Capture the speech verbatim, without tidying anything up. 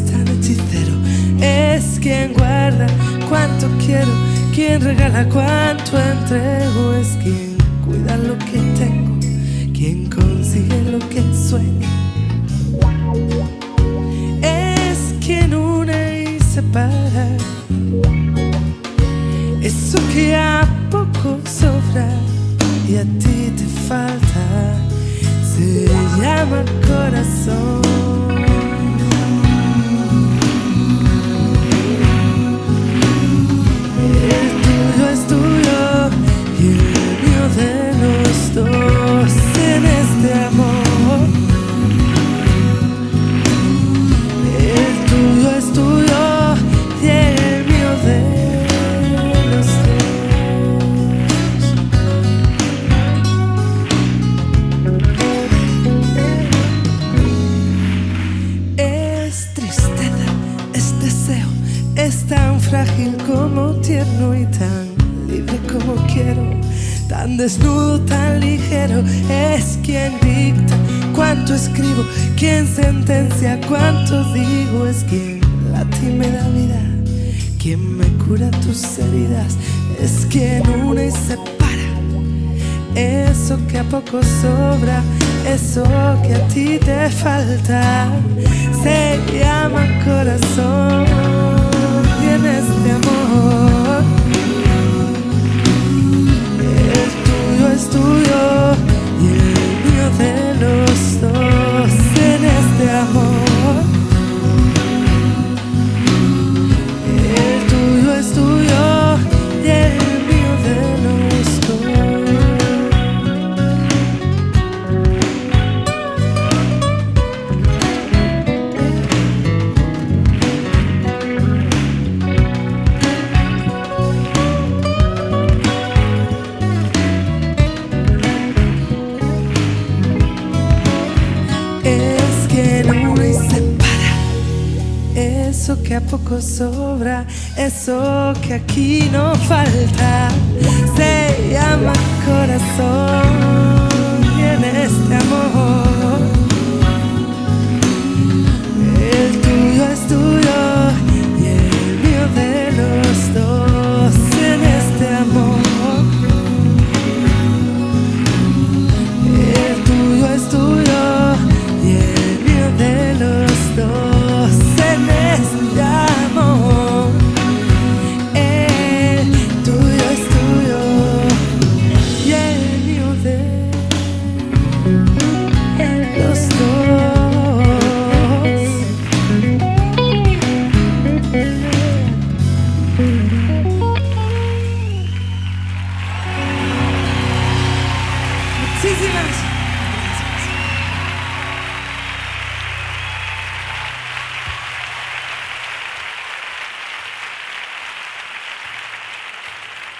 tan hechicero. Es quien guarda cuanto quiero, quien regala cuanto entrego. Es quien cuida lo que tengo, quien consigue lo que sueño. Es quien une y separa, eso que a poco sobra y a ti te falta, se llama corazón. El tuyo es tuyo y el mío de los dos en este amor. El tuyo es tuyo y el mío de los dos. Es tristeza, es deseo, es tan frágil como tierno y tan libre como quiero, tan desnudo, tan ligero. Es quien dicta cuánto escribo, quien sentencia cuánto digo. Es quien a ti me da vida, quien me cura tus heridas. Es quien une y separa, eso que a poco sobra, eso que a ti te falta, se llama corazón. Y en este amor, el tuyo es tuyo y el mío de los dos en este amor. El tuyo es tuyo y el mío de los dos. Es quien une y separa, eso que a poco sobra, eso que aquí no falta, se llama corazón. Y en este amor, el tuyo es tuyo y el mío de los dos en este amor. El tuyo es tuyo y el mío de los dos en este amor. El tuyo es tuyo y el mío de los dos. Muchísimas